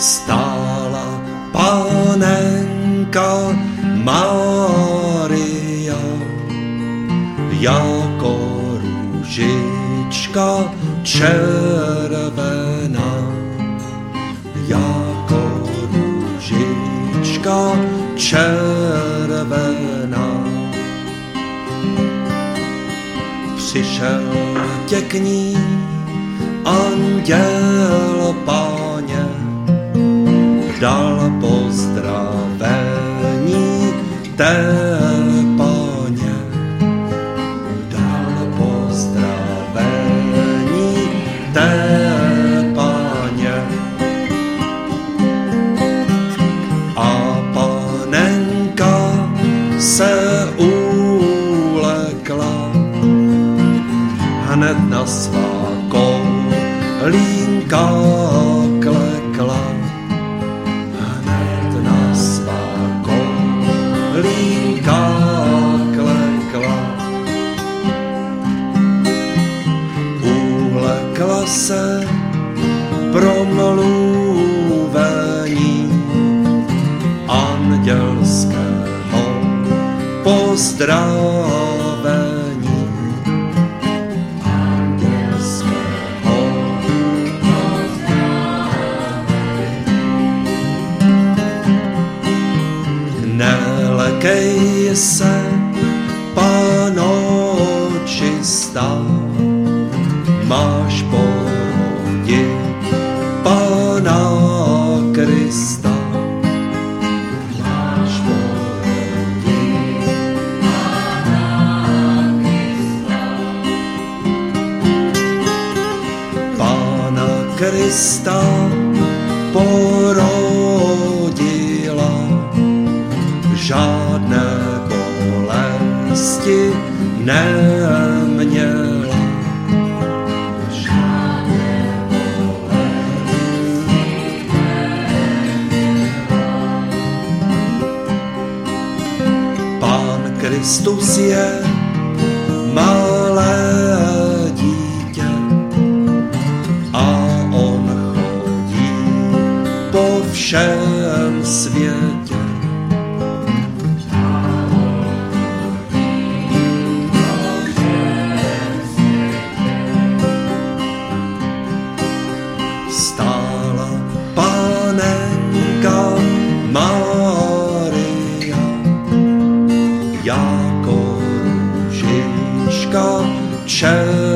Stála Panenka Mária jako růžička červená, jako růžička červená. Přišel tě k ní anděl Páně, dal pozdravení té Páně, dal pozdravení té Páně. A Panenka se ulekla hned na svá kolínka klekla, hned na svá kolínka klekla. Ulekla se promluvení andělského pozdravení. Nelekej se, Panno čistá, máš porodit Pána Krista. Máš porodit Pána Krista. Pána Krista porodila, žádné bolesti neměla, žádné bolesti neměla. Pán Kristus je malé dítě a on chodí po všem světě. Stála Panenka Mária jako růžička červená.